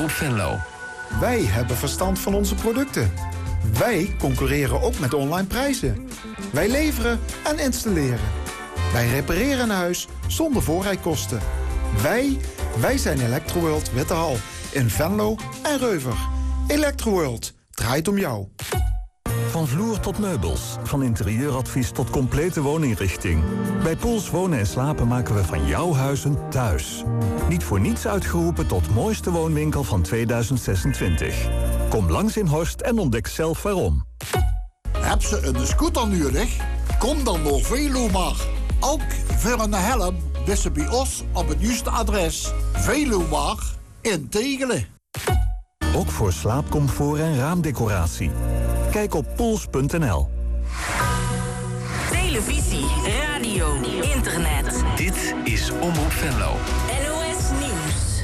Omroep Venlo. Wij hebben verstand van onze producten. Wij concurreren ook met online prijzen. Wij leveren en installeren. Wij repareren een huis zonder voorrijkosten. Wij zijn Electroworld Wittehal in Venlo en Reuver. Electroworld draait om jou. Van vloer tot meubels, van interieuradvies tot complete wooninrichting. Bij Poels Wonen en Slapen maken we van jouw huis een thuis. Niet voor niets uitgeroepen tot mooiste woonwinkel van 2026. Kom langs in Horst en ontdek zelf waarom. Heb ze een scooter nodig? Kom dan naar Velomar. Ook voor een helm wist ze bij ons op het juiste adres. Velomar in Tegelen. Ook voor slaapcomfort en raamdecoratie. Kijk op poels.nl. Televisie, radio, internet. Dit is Omroep Venlo. NOS Nieuws.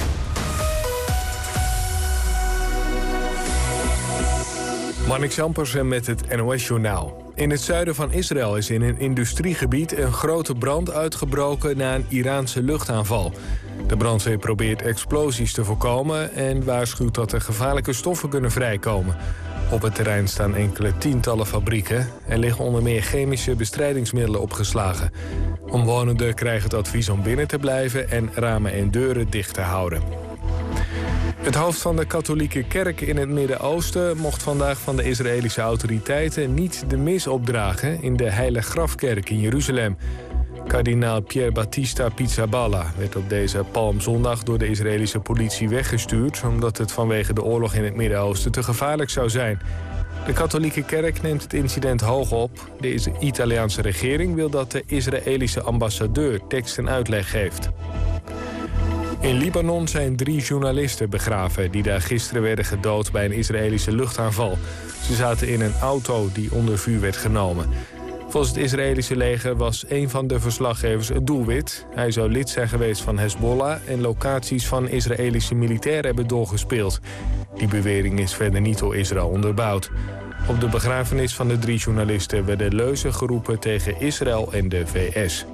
Marnix Ampersen met het NOS-journaal. In het zuiden van Israël is in een industriegebied een grote brand uitgebroken na een Iraanse luchtaanval. De brandweer probeert explosies te voorkomen en waarschuwt dat er gevaarlijke stoffen kunnen vrijkomen. Op het terrein staan enkele tientallen fabrieken. Er liggen onder meer chemische bestrijdingsmiddelen opgeslagen. Omwonenden krijgen het advies om binnen te blijven en ramen en deuren dicht te houden. Het hoofd van de katholieke kerk in het Midden-Oosten mocht vandaag van de Israëlische autoriteiten niet de mis opdragen in de Heilige Grafkerk in Jeruzalem. Kardinaal Pier Battista Pizzaballa werd op deze Palmzondag door de Israëlische politie weggestuurd, omdat het vanwege de oorlog in het Midden-Oosten te gevaarlijk zou zijn. De katholieke kerk neemt het incident hoog op. De Italiaanse regering wil dat de Israëlische ambassadeur tekst en uitleg geeft. In Libanon zijn 3 journalisten begraven die daar gisteren werden gedood bij een Israëlische luchtaanval. Ze zaten in een auto die onder vuur werd genomen. Volgens het Israëlische leger was een van de verslaggevers het doelwit. Hij zou lid zijn geweest van Hezbollah en locaties van Israëlische militairen hebben doorgespeeld. Die bewering is verder niet door Israël onderbouwd. Op de begrafenis van de 3 journalisten werden leuzen geroepen tegen Israël en de VS.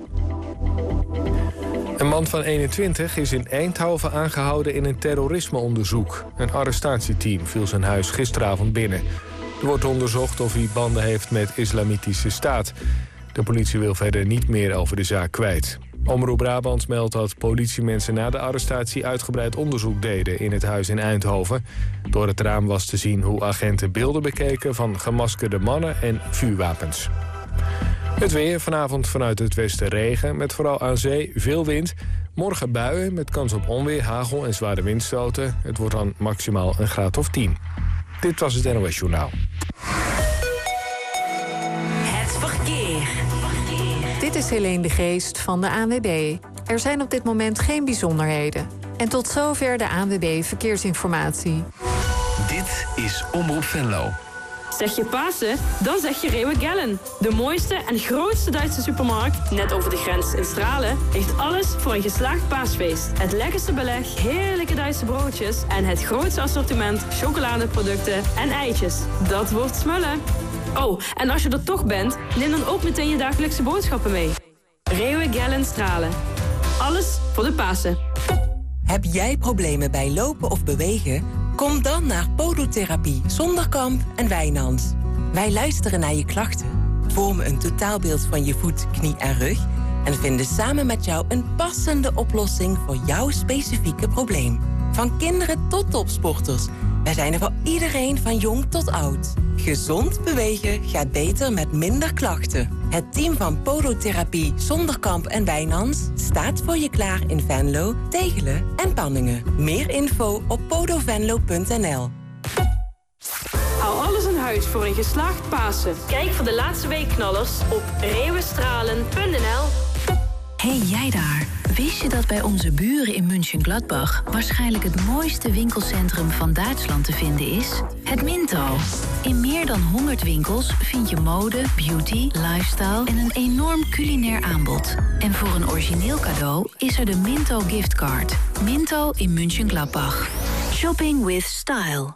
Een man van 21 is in Eindhoven aangehouden in een terrorismeonderzoek. Een arrestatieteam viel zijn huis gisteravond binnen. Er wordt onderzocht of hij banden heeft met Islamitische Staat. De politie wil verder niet meer over de zaak kwijt. Omroep Brabant meldt dat politiemensen na de arrestatie uitgebreid onderzoek deden in het huis in Eindhoven. Door het raam was te zien hoe agenten beelden bekeken van gemaskerde mannen en vuurwapens. Het weer, vanavond vanuit het westen regen, met vooral aan zee veel wind. Morgen buien met kans op onweer, hagel en zware windstoten. Het wordt dan maximaal een graad of 10. Dit was het NOS Journaal. Het verkeer. Dit is Helene de Geest van de ANWB. Er zijn op dit moment geen bijzonderheden. En tot zover de ANWB Verkeersinformatie. Dit is Omroep Venlo. Zeg je Pasen? Dan zeg je Rewe Gellen. De mooiste en grootste Duitse supermarkt, net over de grens in Stralen, heeft alles voor een geslaagd paasfeest. Het lekkerste beleg, heerlijke Duitse broodjes en het grootste assortiment chocoladeproducten en eitjes. Dat wordt smullen. Oh, en als je er toch bent, neem dan ook meteen je dagelijkse boodschappen mee. Rewe Gellen Stralen. Alles voor de Pasen. Heb jij problemen bij lopen of bewegen? Kom dan naar Podotherapie Zonderkamp en Wijnands. Wij luisteren naar je klachten, vormen een totaalbeeld van je voet, knie en rug en vinden samen met jou een passende oplossing voor jouw specifieke probleem. Van kinderen tot topsporters. Wij zijn er voor iedereen van jong tot oud. Gezond bewegen gaat beter met minder klachten. Het team van Podotherapie Zonderkamp en Wijnands staat voor je klaar in Venlo, Tegelen en Panningen. Meer info op podovenlo.nl. Hou alles in huis voor een geslaagd Pasen. Kijk voor de laatste weekknallers op rewestralen.nl. Hey jij daar, wist je dat bij onze buren in Mönchengladbach waarschijnlijk het mooiste winkelcentrum van Duitsland te vinden is? Het Minto. In meer dan 100 winkels vind je mode, beauty, lifestyle en een enorm culinair aanbod. En voor een origineel cadeau is er de Minto giftcard. Minto in Mönchengladbach. Shopping with style.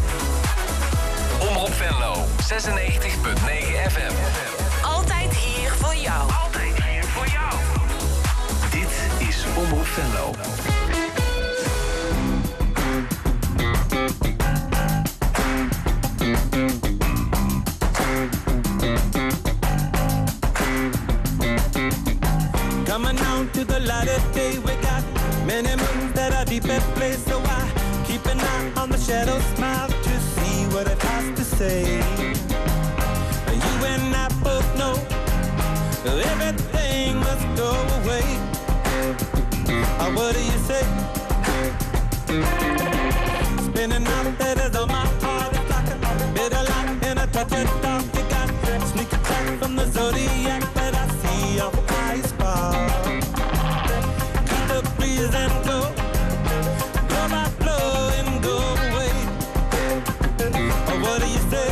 Omroep Venlo, 96.9 FM. Altijd hier place, so I keep an eye on the shadow smile to see what it has to say. You and I both know everything must go away. What do you say? Spinning out letters on my heart, it's like a bitter light in a touch of dark. You got sneak attack from the zodiac, but I see your eyes fall. Keep the breeze and go, blow by blow and go away. What do you say?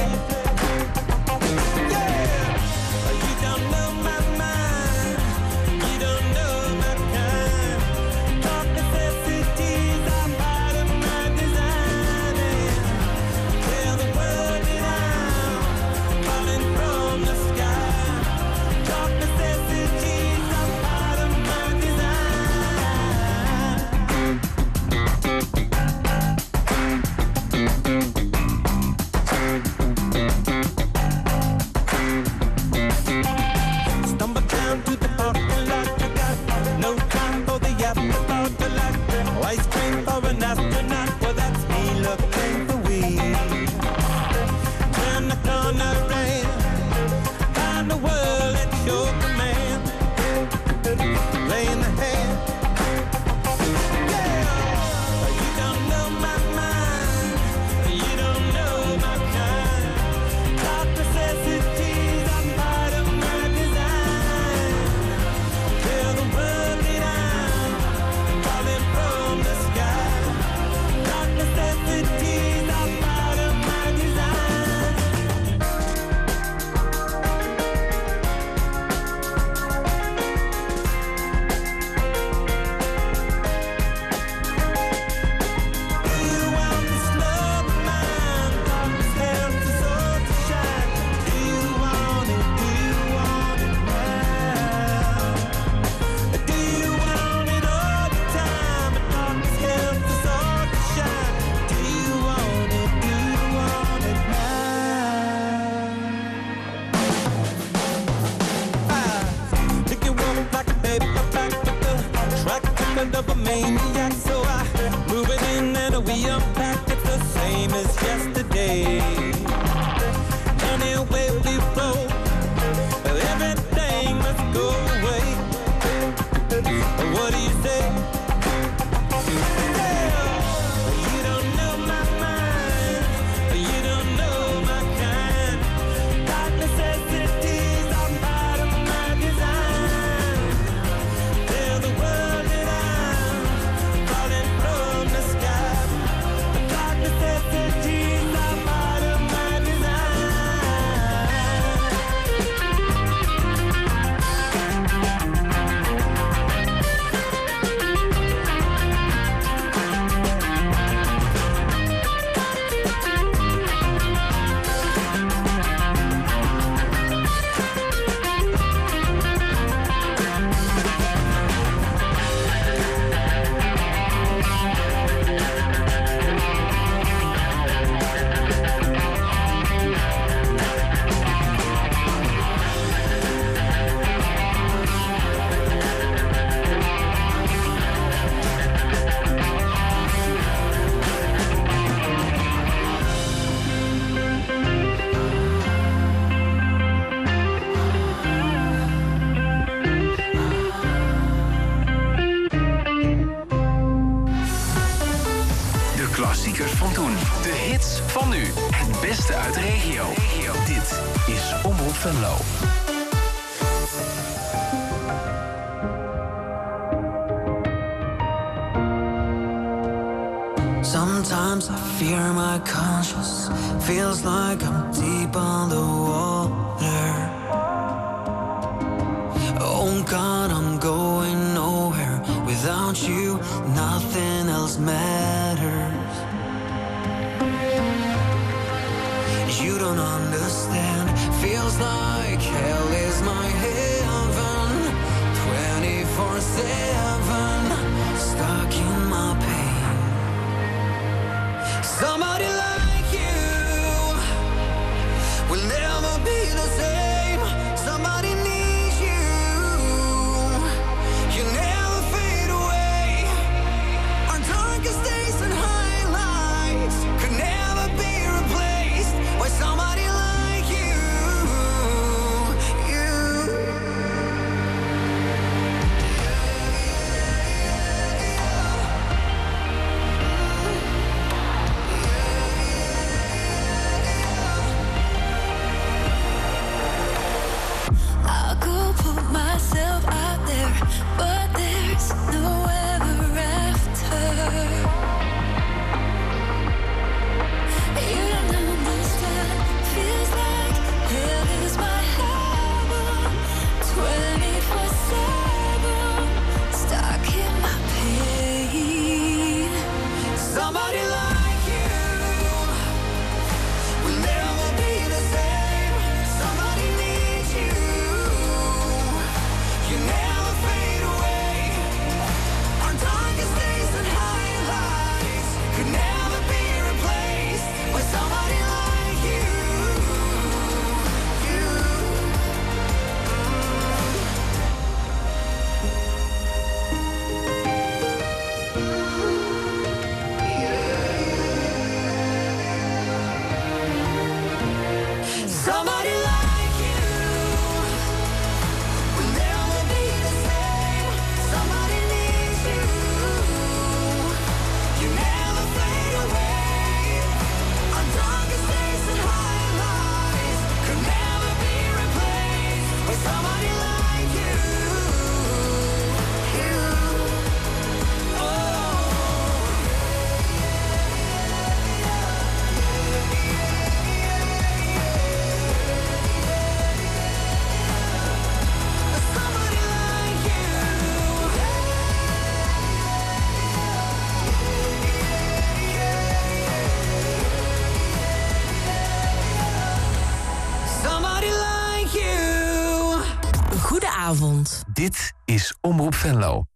Of a maniac, so I move it in and we unpack it the same as yesterday. Anyway we roll, everything must go away. What do you say? You don't know my mind, you don't know my kind. Dark necessities are part of my design. Tell the world that falling from the sky. The dark necessities are part of my klassiekers van toen. De hits van nu. Het beste uit de regio. Dit is Omroep Venlo. Sometimes I fear my conscience. Feels like I'm deep underwater. Oh God, I'm going nowhere. Without you, nothing else matters. You don't understand. Feels like hell is my heaven. 24/7, stuck in my pain. Somebody like you will never be the same. Somebody needs you. You never fade away. Our darkest days avond. Dit is Omroep Venlo.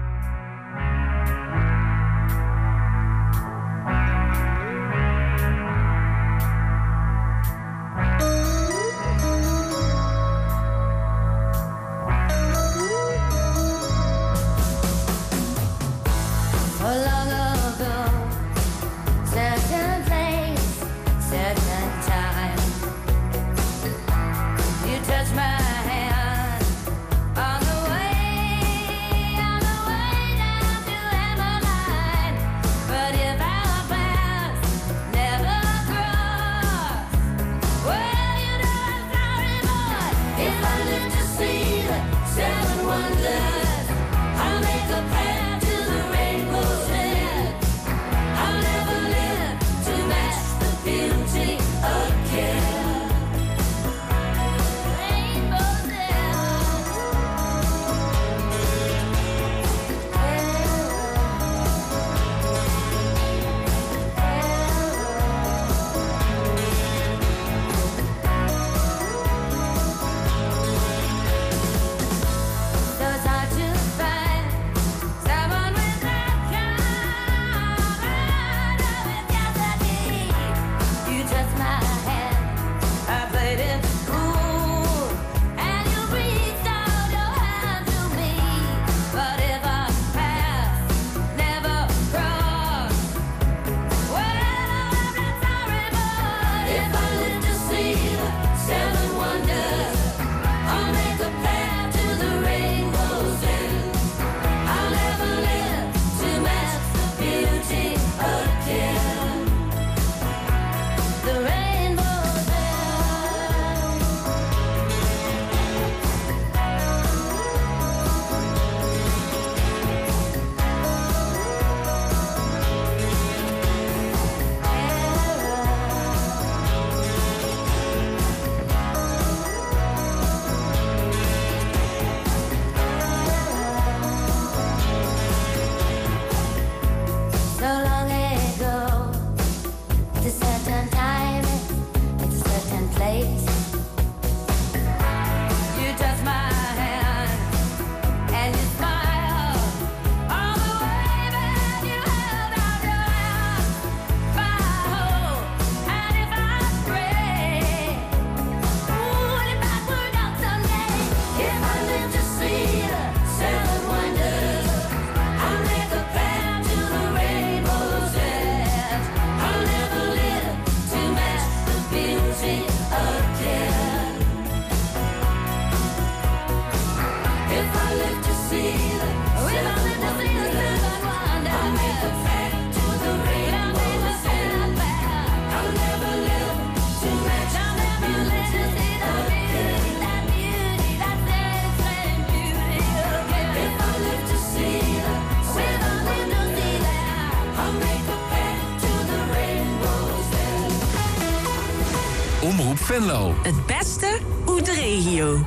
Omroep Venlo. Het beste uit de regio.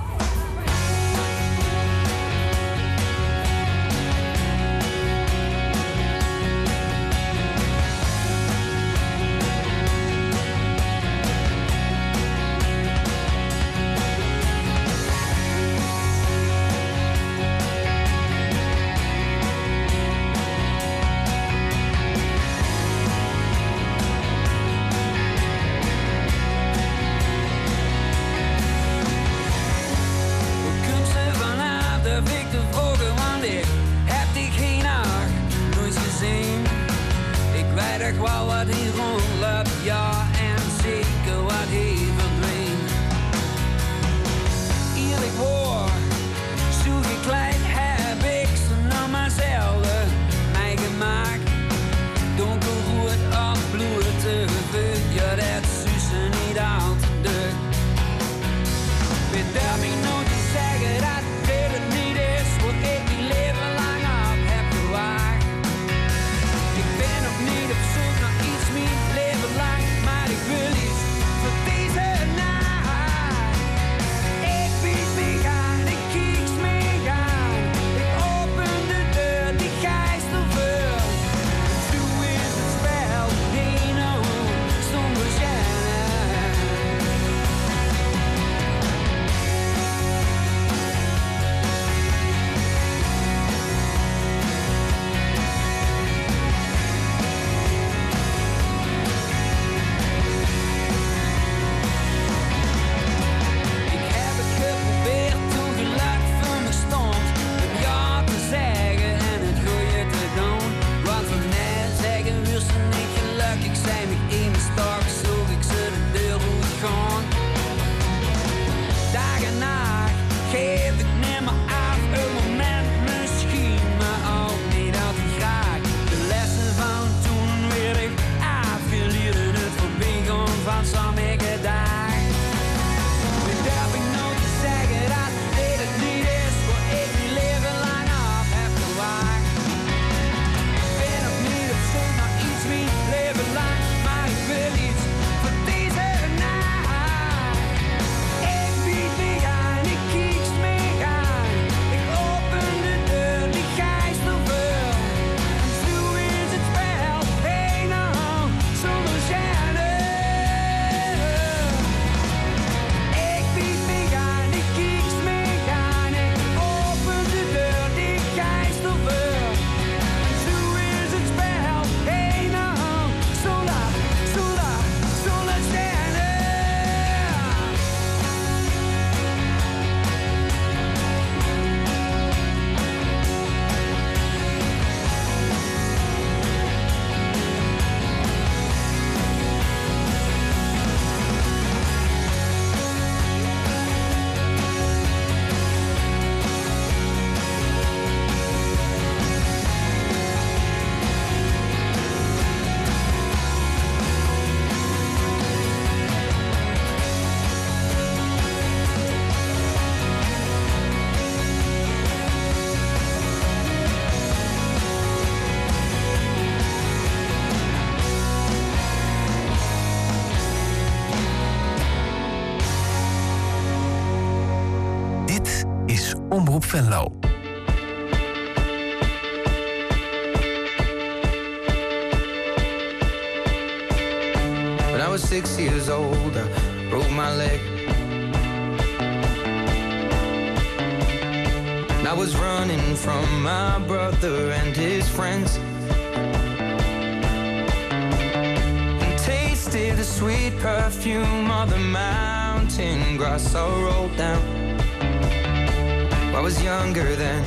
Ik bied me aan, ik Omroep Venlo. When I was 6 years old, I broke my leg. And I was running from my brother and his friends. And tasted the sweet perfume of the mountain grass I rolled down. I was younger then.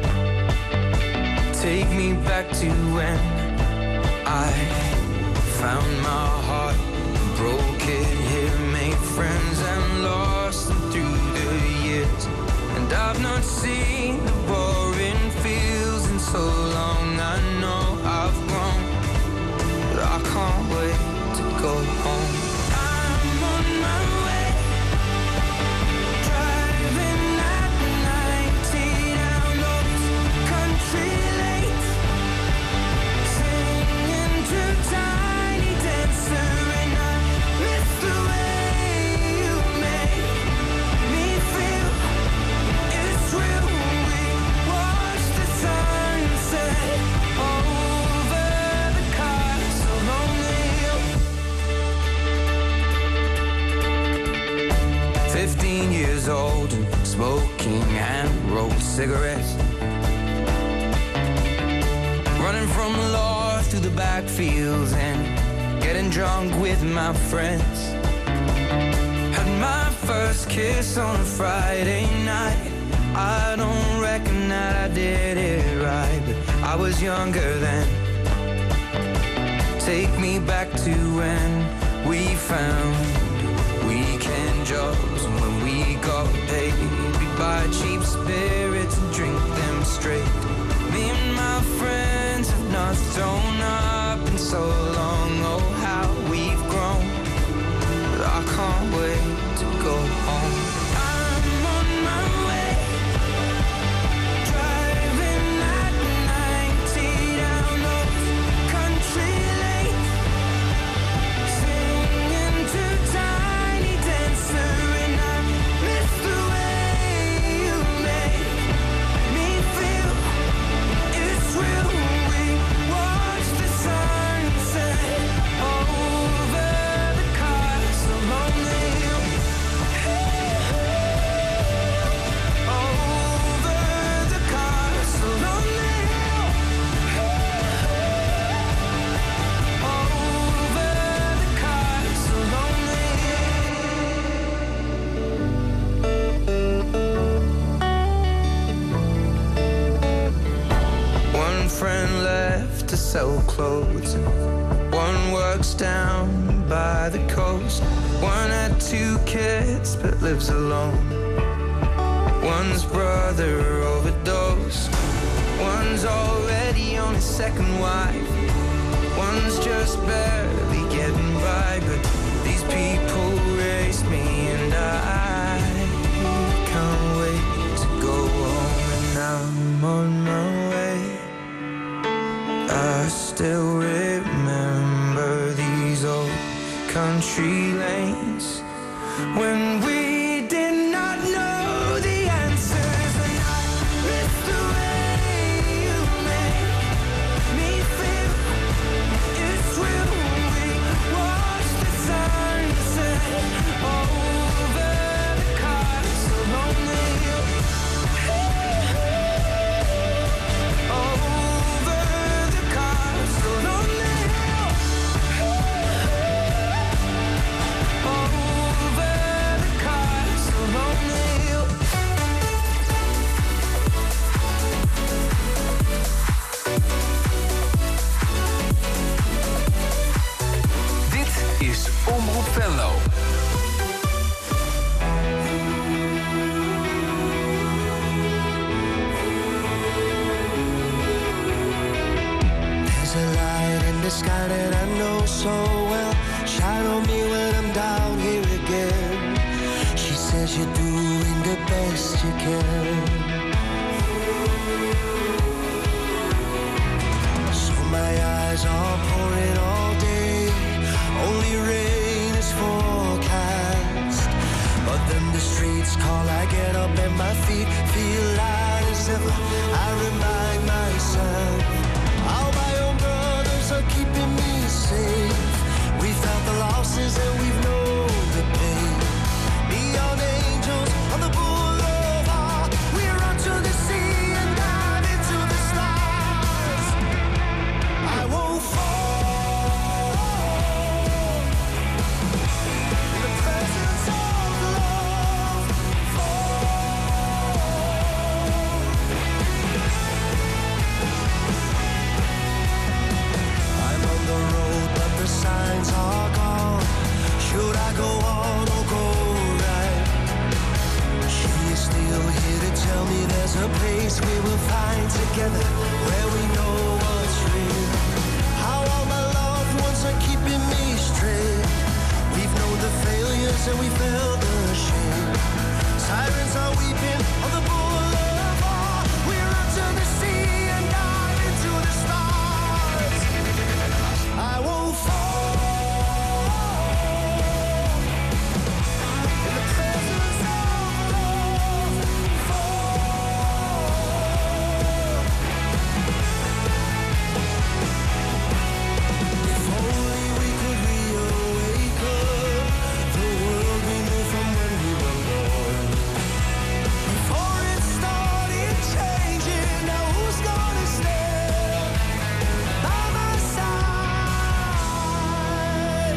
Take me back to when I found my heart, broke it here, made friends and lost them through the years. And I've not seen the boring fields in so long. I know I've grown, but I can't wait to go home. I'm on my way, driving at 90 down those country lanes, singing to Tiny Dancer, and I miss the way you make me feel. It's real. We watch the sunset over the castle on the hill. 15 years old and smoking hand-rolled cigarettes, running from law through the backfields and getting drunk with my friends. Had my first kiss on a Friday night. I don't reckon that I did it right, but I was younger then. Take me back to when we found weekend jobs, and when we got paid, we'd buy cheap spirits and drink them straight. Me and my friends have not thrown up in so long. Oh, how we've grown, but I can't wait to go home. I'm on my way, driving at 90 down those country lanes, singing to Tiny Dancer, and I miss the way you make me feel. It's real. We watch the sunset over the castle on the hill. Over the castle on the hill. Over the castle on the hill. One friend left to sell clothes, and one works down by the coast. One had 2 kids but lives alone. One's brother overdosed. One's already on his second wife. One's just barely getting by, but these people raised me, and I can't wait to go home. And I'm on my way. I still remember these old country lanes when we did not know the answers, and I miss the way you make me feel. It's real. We watch the sunset over the castle on the hill. Over the castle on the hill. Over the castle on the hill. Dit is Omroep Venlo. There's a light in the sky that I know so well. Shine on me when I'm down here again. She says you're doing the best you can. So my eyes are pouring all day. Only rain is forecast. But then the streets call, I get up and my feet feel like ever, I remind myself how my own brothers are keeping me safe. We felt the losses and we've known the pain. Neon angels on the boulevard, we run to the sea and dive into the stars. I won't fall in the presence of love. I'm on the road, but the signs are gone. Should I go on or go right? She is still here to tell me there's a place we will find together, where we know what's real. How all my loved ones are keeping me straight. We've known the failures and we felt the shame. Sirens are weeping on the boulevard. We run to the sea and dive into the stars. I won't fall in the presence of love. If only we could reawaken the world we knew from when we were born. Before it started changing, now who's gonna stand by my side?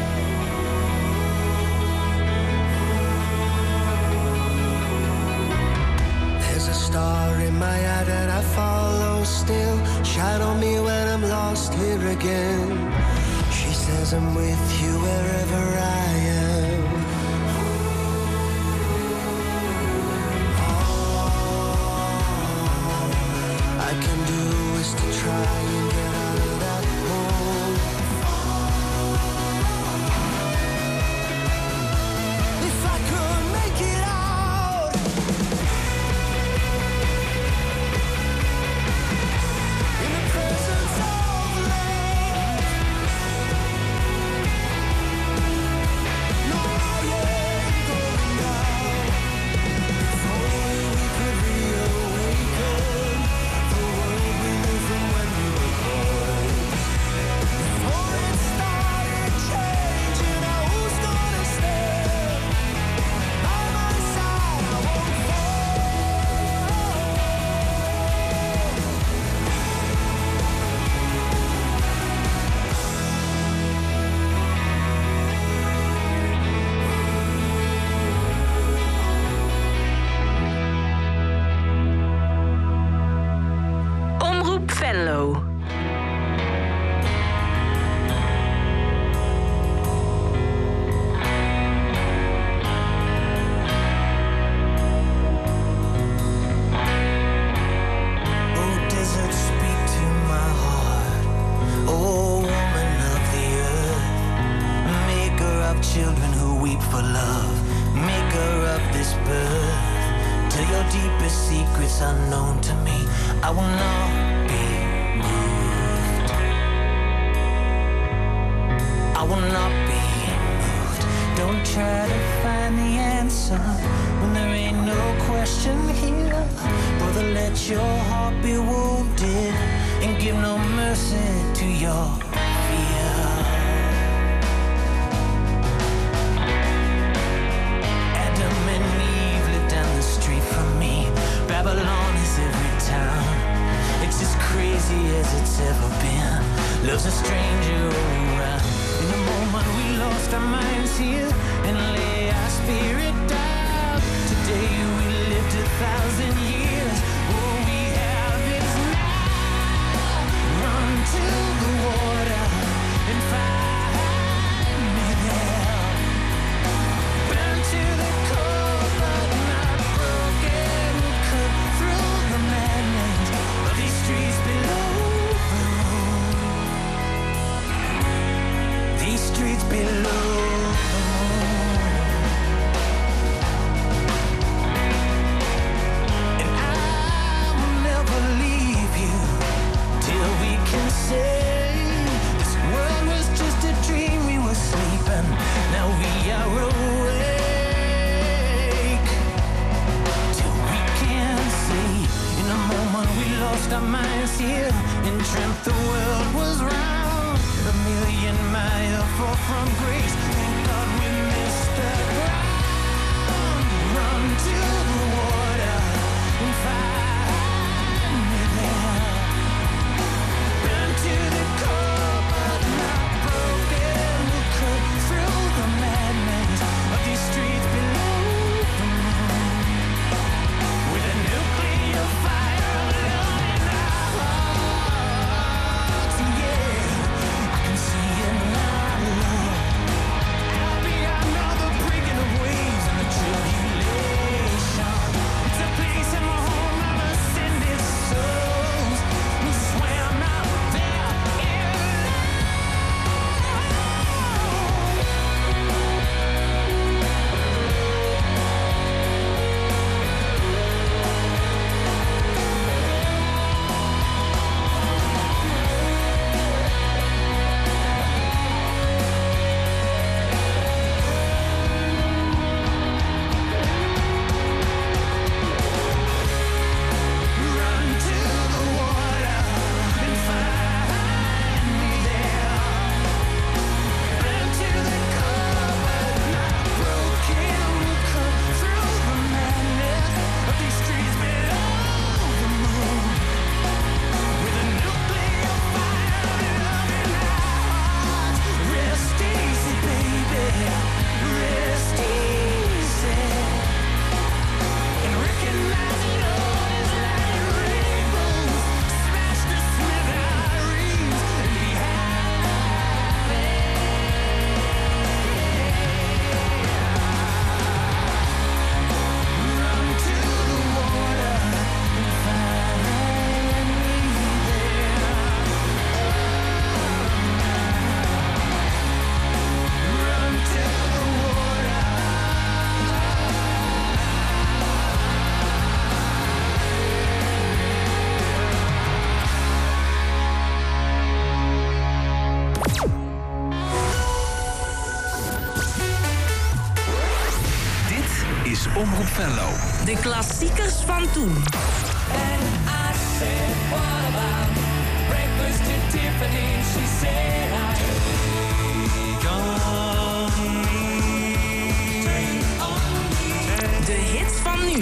There's a star in my eye that I follow still. Shine on me when I'm lost here again. She says I'm with you wherever I am. All I can do is to try and get out of that hole. If I could make it out, in the presence of love. No, I ain't going down. If only we could reawaken the world we knew from when we were born. Before it started changing, now who's gonna stand by my side? I won't fall. Omroep Venlo. Oh, desert, speak to my heart. Oh, woman of the earth, maker of children who weep for love, maker of this birth. Till your deepest secrets unknown to me, I will not be moved. I will not be moved. Don't try to find the answer when there ain't no question here. Brother, let your heart be wounded and give no mercy to your fear. Adam and Eve lived down the street from me. Babylon is every town. It's as crazy as it's ever been. Love's a stranger all around. In the moment we lost our minds here and lay our spirit down. Today we lived 1,000 years. All we have is now. Run to the water and find me there. Burn to the core but not broken. Cut through the madness of these streets below. These streets below. And I will never leave you till we can say this world was just a dream. We were sleeping, now we are awake. Till we can see in a moment from grace. Thank God we missed the ground. Run to the water and find me there. Run to the cold but not broken. We'll cut through the madness of these streets below the moon. With a nuclear fire of love in our hearts. Yeah, I can see it now, Lord. Out beyond all the breaking of waves and the tribulation. It's a place in my home of ascended souls who swam out there in run to the water and find me there. Run to the cold but not broken. We'll cut through the madness of these streets below the moon. With a nuclear fire of love in our hearts. Rest easy, baby. Rest easy. And recognize it all as light rainbows. Smash the smithereens and be happy. Run to the water and find me there. Run to the water. Dit is Omroep Venlo. De klassiekers van toen. De hits van nu.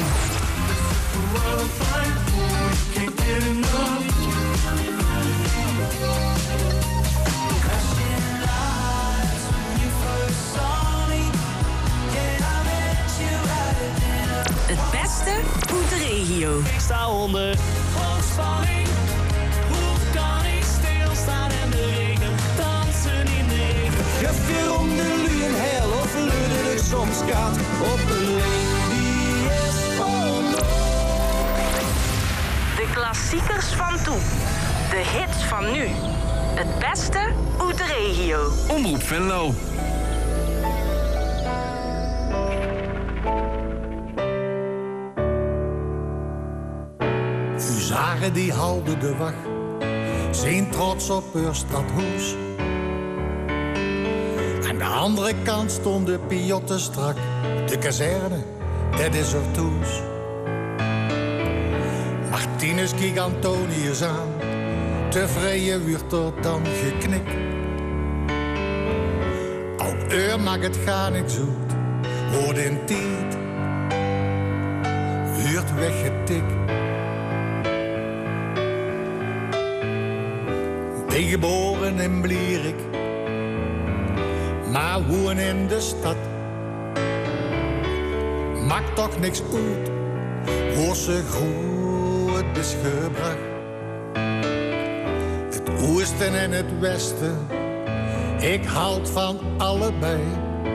Het beste uit de regio. Ik sta onder golfspanning. Hoe kan ik stilstaan en de regen dansen in de regen? Geef je om de luen hel of luide ik soms gaat op een die is van De klassiekers van toen. De hits van nu. Het beste uit de regio. Omroep Venlo. Huzaren die houden de wacht, zijn trots op haar stadhuis. Aan de andere kant stonden piotten strak, de kazerne, dat is er toes. Martinus keek Antonius aan, tevreden werd er dan geknikt. Ook uur mag het gaan ik zoet, hoort in tijd, huurt weggetikt. Ben geboren in Blierik, maar woon in de stad. Maakt toch niks uit, hoe ze goed is gebracht. Het oosten en het westen, ik houd van allebei.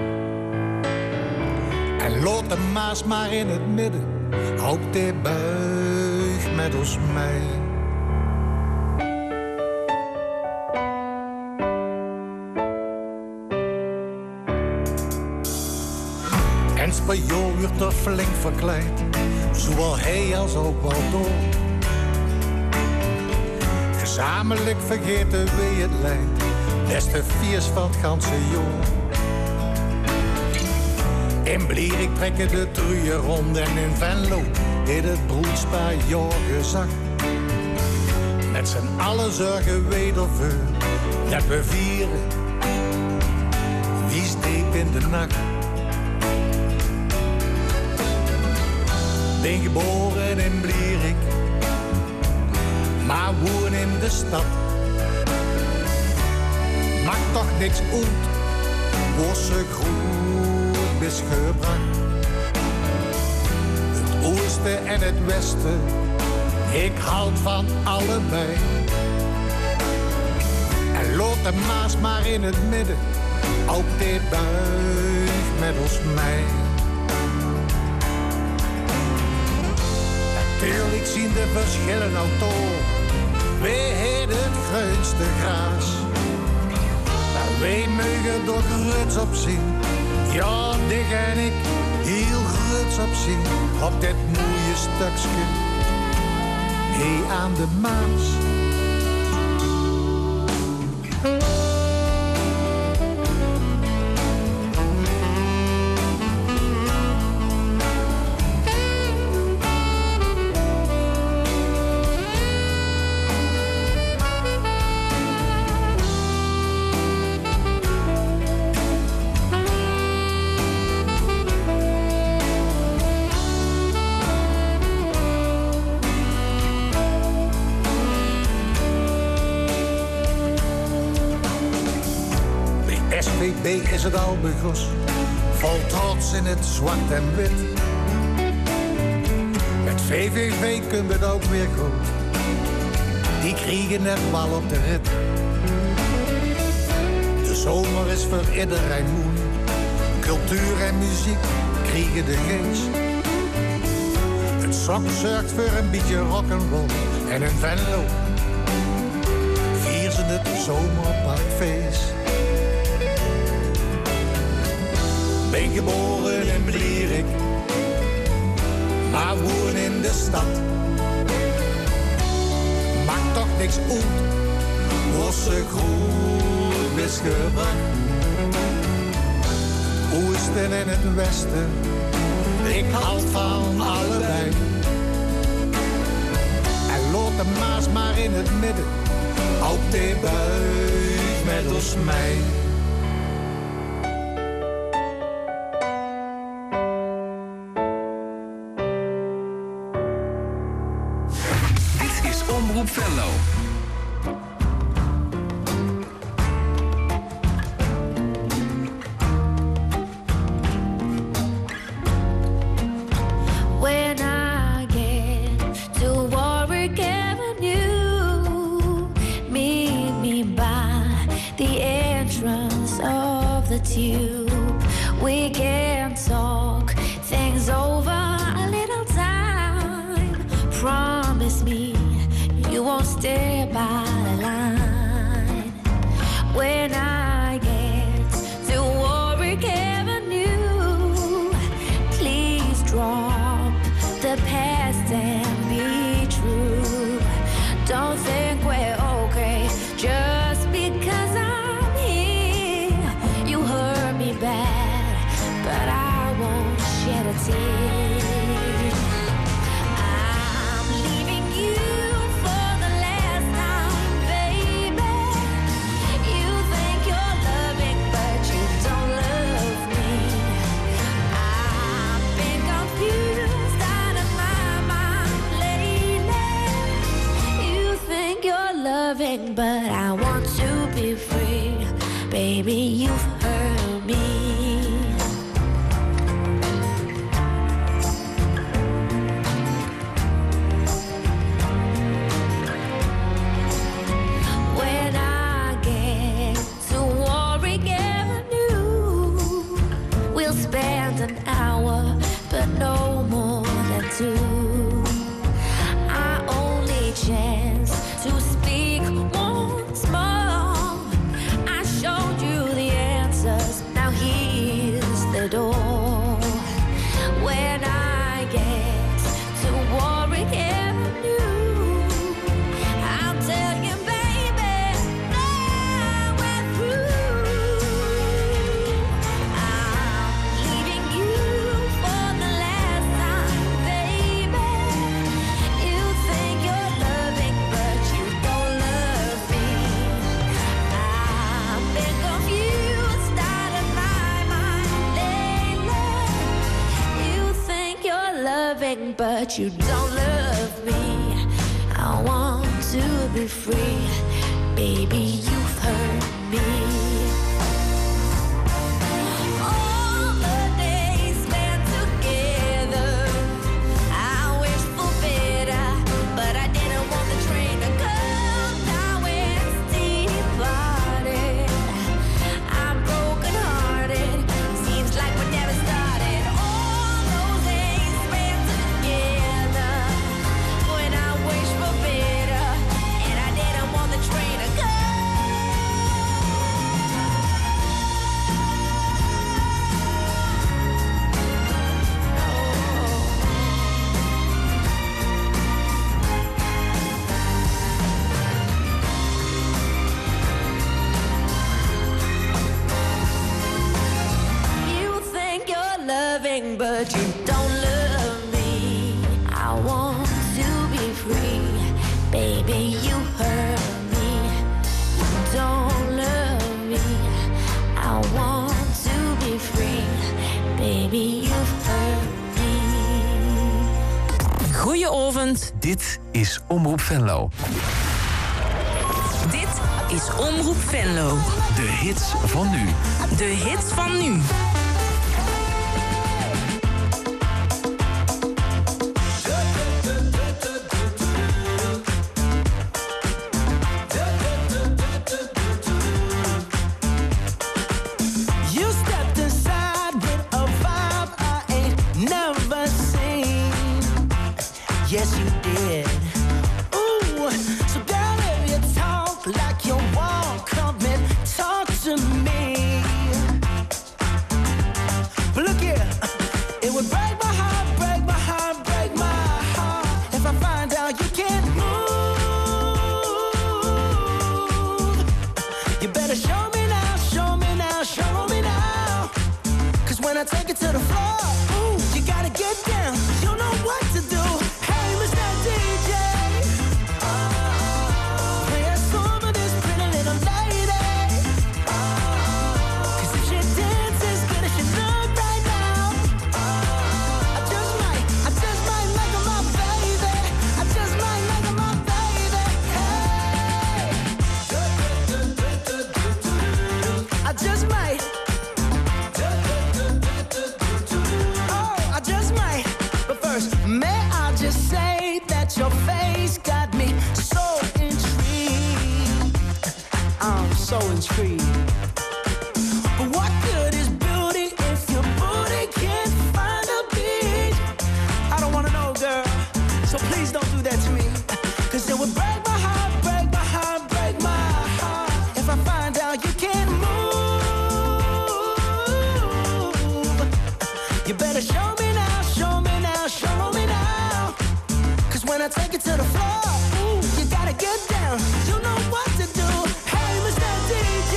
En laat de Maas maar in het midden, ook die buig met ons mee. En Spajol wordt er flink verkleind, zowel hij als ook wel door. Gezamenlijk vergeten wie het leidt, beste viers van het ganse jaar. In Blierik trekken de truien rond en in Venlo heet het broedspaar gezag. Met z'n allen zorgen wederveur dat we vieren in de nacht. Ben geboren in Blierik, maar woon in de stad. Maakt toch niks uit, wordt ze goed is gebracht. Het oosten en het westen, ik houd van allebei. En laat de Maas maar in het midden, ook dit buig met ons mij. Natuurlijk zien de verschillen nou toch, wie heeft het grootste gras. Maar wij mogen door gruts op zien, ja, Dick en ik heel gruts op zien. Op dit mooie stukje, hier aan de Maas. Is het Albegos, vol trots in het zwart en wit. Met VVV kunnen we het ook weer goed, die kriegen net wel op de rit. De zomer is voor iedereen moe, cultuur en muziek kriegen de geest. Het sok zorgt voor een beetje rock'n'roll en in Venlo vieren ze het zomerparkfeest. Ben geboren in Blierik, maar woon in de stad. Maakt toch niks uit, was ze goed is gebracht. Het oosten en het westen, ik houd van allebei. En laat de Maas maar in het midden, ook de buik met ons mij. Omroep Venlo. When I get to Warwick Avenue, meet me by the entrance of the tube. We can talk things over a little time. Promise me you won't stay by the line. When I get to Warwick Avenue, please drop the past and be true. Don't think we're okay just because I'm here. You hurt me bad, but I won't shed a tear. But I want to be free. Baby, you've hurt me. When I get to Warwick Avenue, we'll spend an hour, but no more than two. Our only chance to speak once more. I showed you the answer. loving, but you don't love me. I want to be free. Baby, you've hurt me. All the days spent together, I wish for better, but I didn't want the train to come. Now it's departed. I'm broken hearted. Seems like we never started. All those days spent together, when I wish for better, and I didn't want the train to come. You think you're loving, but you don't love me. I want to be free. Baby, you hurt me. You don't love me. I want to be free. Baby, you've hurt me. Goedenavond. Dit is Omroep Venlo. Dit is Omroep Venlo. De hits van nu. De hits van nu. You stepped inside with a vibe I ain't never seen. Yes, you did. Ooh, so girl, if you talk like you want, come and talk to me. But look here, it would break my heart, break my heart, break my heart if I find out you can't move. You better show me now, show me now, show me now. 'Cause when I take it to the floor, ooh, you gotta get down. You know what to do. Hey, Mr. DJ, play a song for this pretty little lady. 'Cause if she dances as good as she look right now, I just might like her my baby. I just might like her my baby. Hey, I just might. Oh, I just might. But first, may I just say that your face got me so intrigued. I'm so intrigued. But what good is beauty if your booty can't find a beat? I don't wanna know, girl, so please don't do that to me. 'Cause it would break my heart, break my heart, break my heart if I find out you can't move. You better show me now, show me now, show me now. 'Cause when I take it to the floor, ooh, you gotta get down. You know what to do. Hey, Mr. DJ,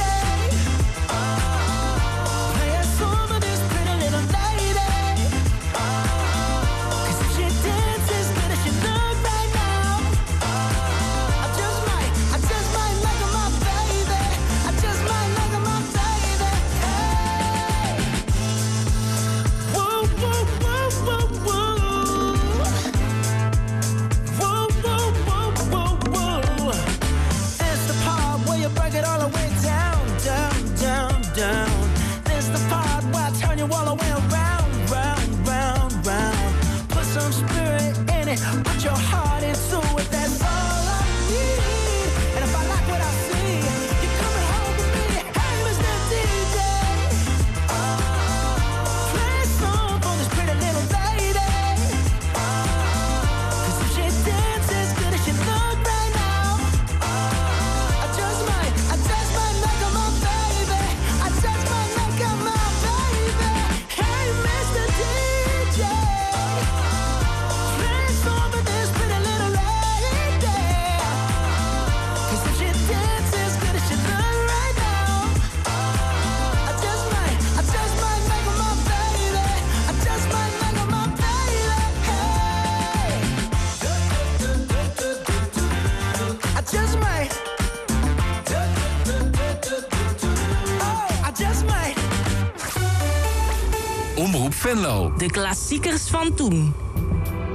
play a song for this pretty little lady. 'Cause if she dances as good as she look right now, I just might like her my baby. I just might like her my baby. Hey, woo, woo, woo, woo, woo. Woo, woo, woo, woo, woo. It's the part where you break it all the way down, down, down, down. It's the part where I turn you all the way around, round, round, round. Put some spirit in it, put your heart into it. That's all I need. And if I like what I see, you're coming home with me. Hey, Mr. DJ, play a song for this pretty little lady. 'Cause if she dances as good as she look right now, I just might make her my baby. I just might make her my baby. Hey, Mr. DJ, play a song for this pretty little lady. 'Cause if she dances as good as she look right now, I just might make her my baby. I just might make her my baby. Hey, I just might. Oh, I just might. Omroep Venlo. De klassiekers van toen.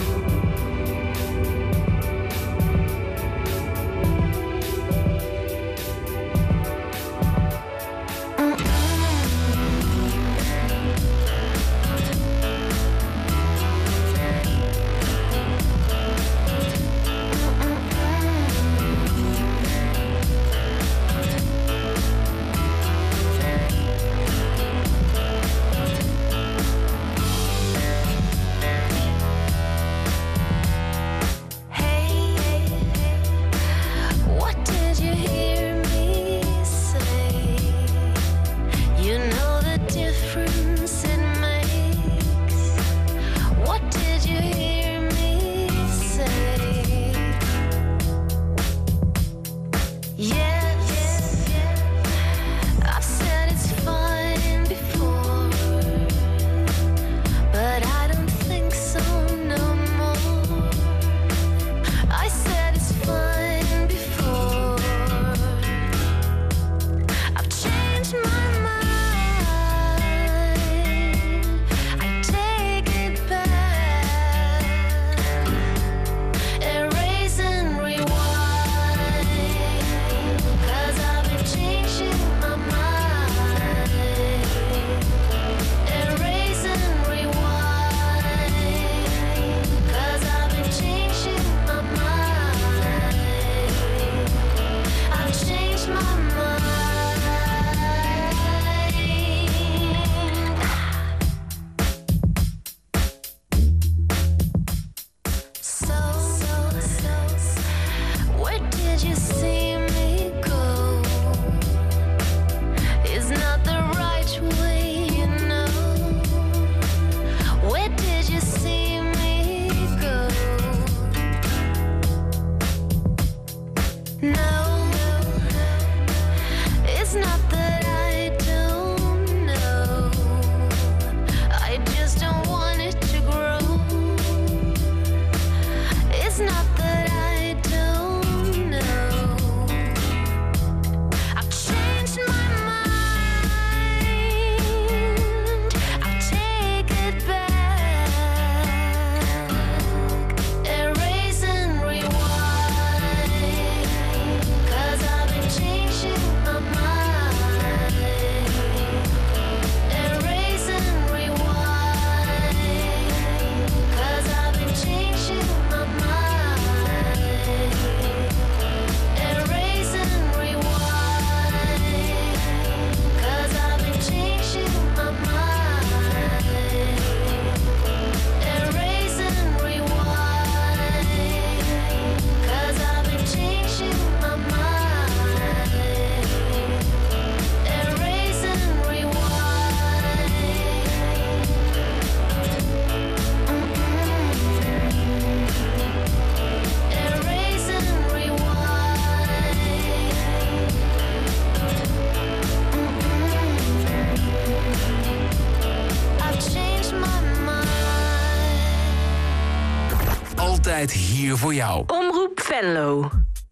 altijd hier voor jou. Omroep Venlo.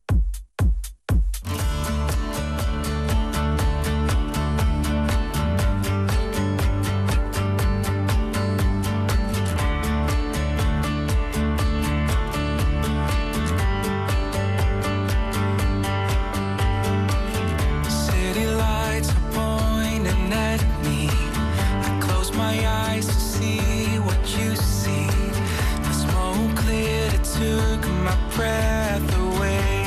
City lights are pointing at me. I close my eyes to see what you see. The smoke cleared, it took my breath away.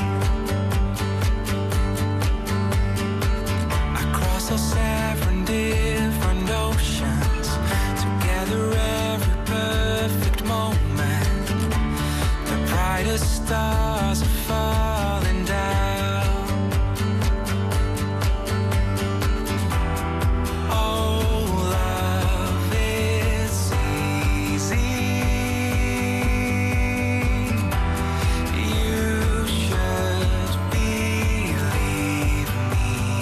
Across all 7 different oceans, together every perfect moment. The brightest stars are falling down. Oh, love is easy. You should believe me.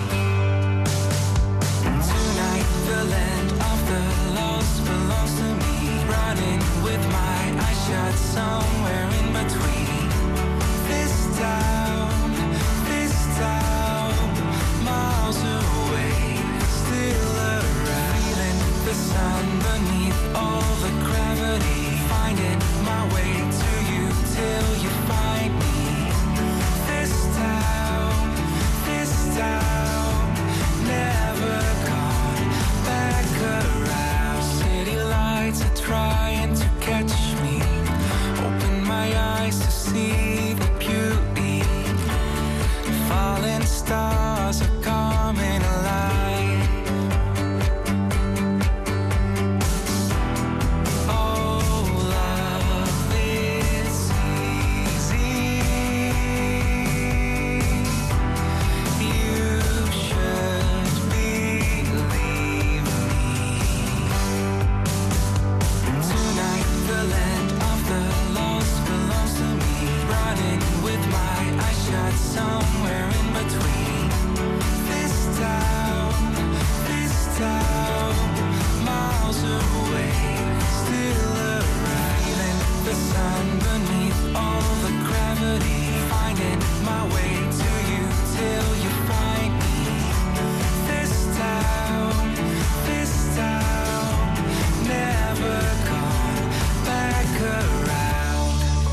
Tonight the land of the lost belongs to me. Running with my eyes shut somewhere in between. This town, miles away, still around. Feeling the sun beneath all the gravity. Finding my way to you till you find me. This town, never gone back around. City lights are trying to catch me. Open my eyes to see the beauty. Falling stars are coming alive. Oh, love is easy. You should believe me. Tonight the land of the lost belongs to me. Running with my eyes shut somewhere in between. This town, miles away, still around. Feeling the sun beneath all the gravity. Finding my way to you till you find me. This town, never gone back around.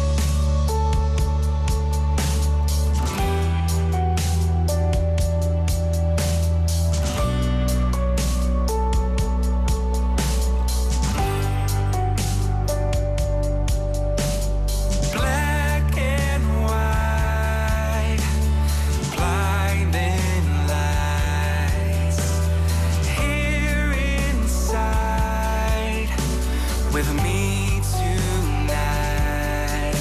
Black and white, blinding lights. Here inside with me tonight.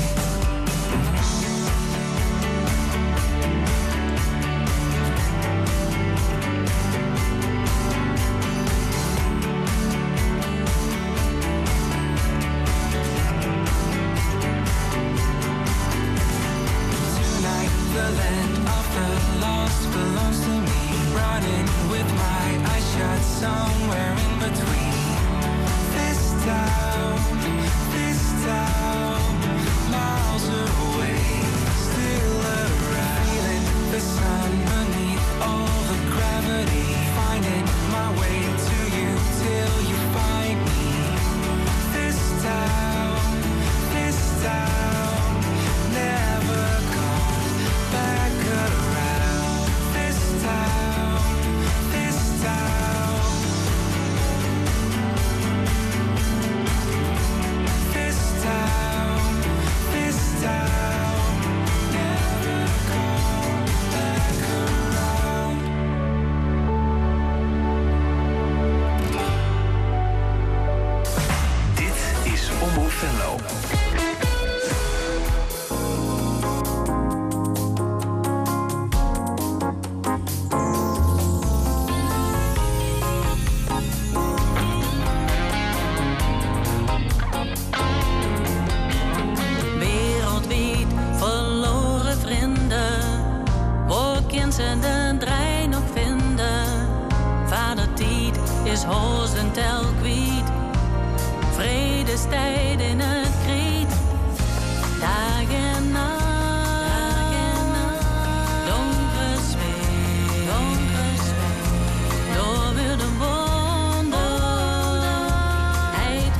Tonight the land of the lost belongs to me. Running with my eyes shut somewhere in between. This town, miles away, still around. Feeling the sun beneath all the gravity. Finding my way to you till you find me. This town, never gone back around. This town, never gone back around. Dit is Omroep Venlo. Wereldwijd verloren vrienden. Waar kind ze de draai nog vinden? Vader Tiet is hoos en tel kwiet. Vredestijd in het kriet. Dag en nacht, donkere zweet, door weer de wonderheid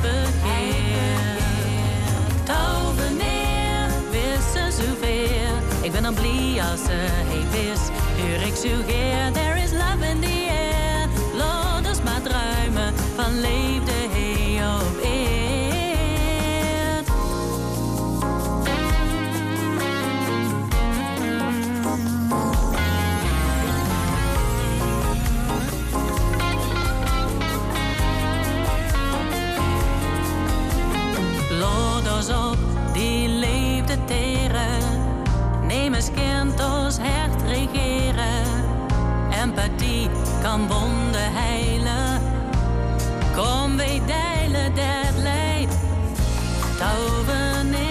begeert. Toveneer, wist ze zoveel. Ik ben dan blij als ze heet is. Huur ik sugeer, there is love in the air. Laat ons maar druimen van leefde hey op eer. Laat ons op die leefde teren. Neem eens kind ons hart regeren. Empathie kan wonden heilen. Kom wij deilen dat leid. Toveneer,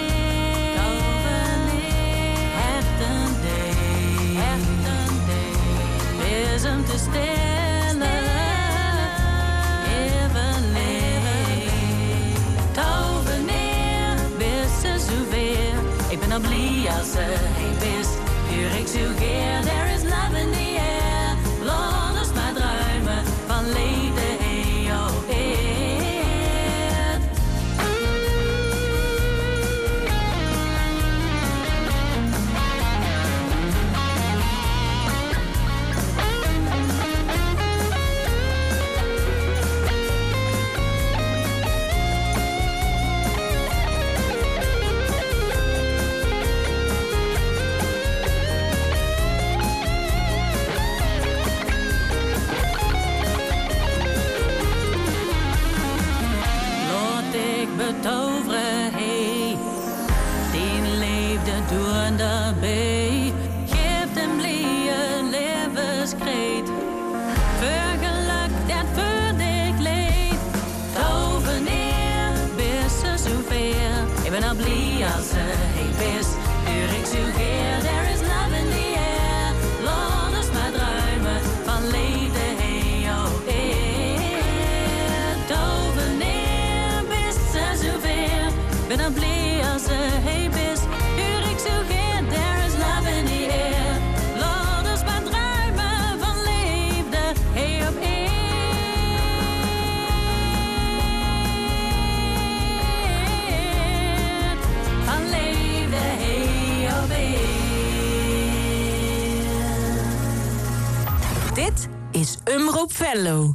hechten dee. Is hem te stellen. Even leeg. Toveneer, wist ze zoveel. Ik ben al blij als ze heet is. Huur ik sugeer, there is love in the air. Laat ons maar druimen van leefde hey op eer. Betoveren, hey, die leefde door de bij. Geef hem blije levenskreet, vergeluk dat voor dik leed. Toveneer, wist ze zoveel. Ik ben al blij als ze heet wist. Huur ik sugeer, there is love in the air. Laat ons maar druimen van leefde hey op eer. Toveneer, wist ze zoveel. Ben al blij als ze heet is. Huur ik sugeer, there is love in the air. Laat ons maar druimen van leefde hey op eer. Van leefde hey op eer. Dit is Omroep Venlo.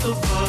apart.